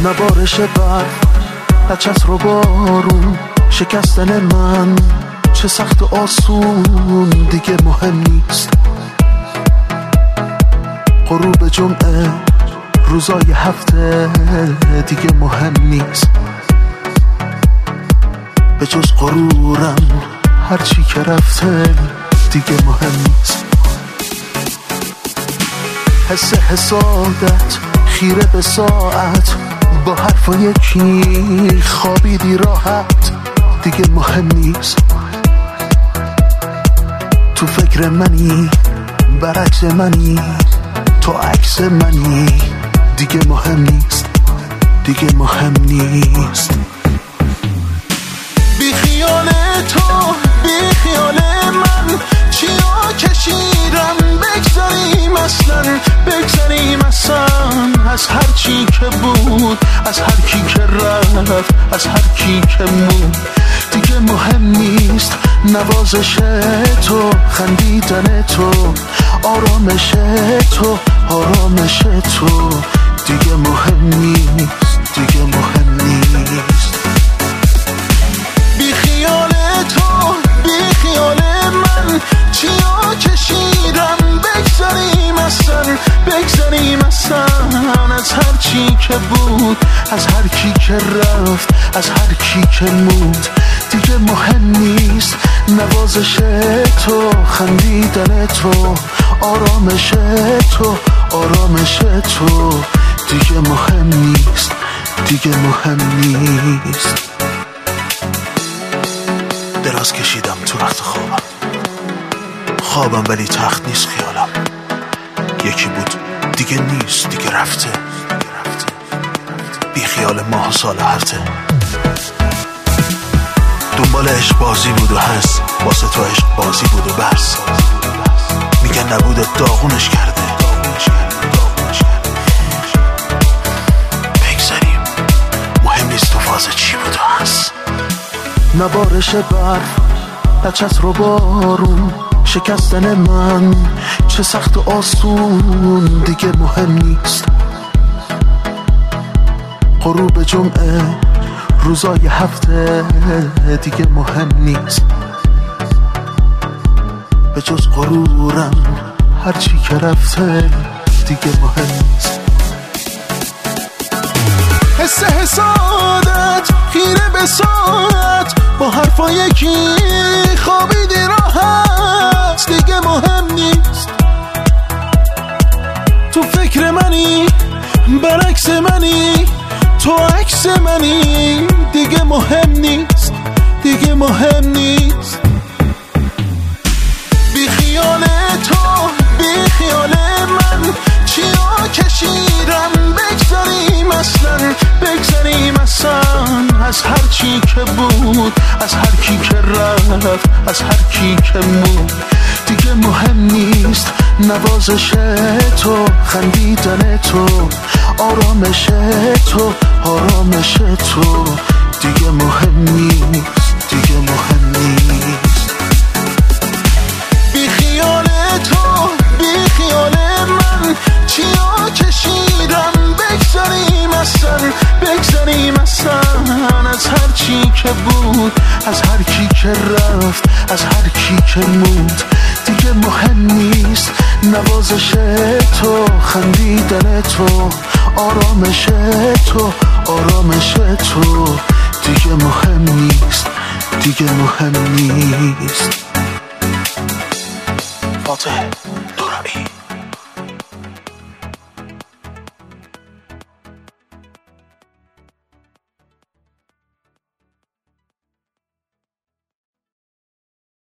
نبارش برف، نچسر و بارون، شکستن من چه سخت و آسون دیگه مهم نیست. غروب جمعه، روزای هفته دیگه مهم نیست. به جز غرورم هرچی که رفته دیگه مهم نیست. حس حسادت خیره به ساعت، با حرف و یکی خوابیدی راحت دیگه مهم نیست. تو فکر منی، برعکس منی، تو عکس منی دیگه مهم نیست، دیگه مهم نیست. بی خیال تو، بی خیال من، چیا کشیدم بگذاریم اصلا، بگذاریم اصلا از هر چی که بود، از هر کی که رفت، از هر کی که موند دیگه مهم نیست. نوازش تو، خندیدن تو، آرامش تو، آرامش تو دیگه مهم نیست، دیگه مهم نیست. بی خیال تو، بی خیال من، چیا کشیدم بگذاریم اصلا، بگذاریم اصلا از هر چی که بود، از هر کی که رفت، از هر کی که موند دیگه مهم نیست. نوازش تو، خندیدن تو، آرامش تو، آرامش تو دیگه مهم نیست، دیگه مهم نیست. دراز کشیدم تو رخت خوابم ولی تخت نیست خیالم. یکی بود دیگه نیست، دیگه رفته، بی خیال ماه و سال هرته. دنبال عشق بازی بود و هست، واسه تو عشق بازی بود و بس. میگن نبوده داغونش کرده، بگذاریم مهم نیست تو فاز چی بود و هست. نبارش برف، نچسر و بارون، شکستن من چه سخت و آسون دیگه مهم نیست. غروب جمعه، روزای هفته دیگه مهم نیست. به جز غرورم هرچی که رفته دیگه مهم نیست. حس حسادت خیره به ساعت، با حرفا یکی خوابیدی راحت دیگه مهم نیست. تو فکر منی، برعکس منی، تو عکس منی دیگه مهم نیست، دیگه مهم نیست. بی خیال تو، بی خیال من، چیا کشیدم بگذاریم اصلا، بگذاریم اصلا از هر چی که بود، از هر کی که رفت، از هر کی که موند دیگه مهم نیست. نوازش تو، خندیدن تو، آرامش تو، آرامش تو دیگه مهم نیست، دیگه مهم نیست. بی خیال تو، بی خیال من، چیا کشیدم بگذاریم اصلا، بگذاریم اصلا از هر چی که بود، از هر کی که رفت، از هر کی که موند دیگه مهم نیست. نوازش تو، خندیدن تو، آرامش تو، آرامش تو دیگه مهم نیست، دیگه مهم نیست. فاتح دورایی.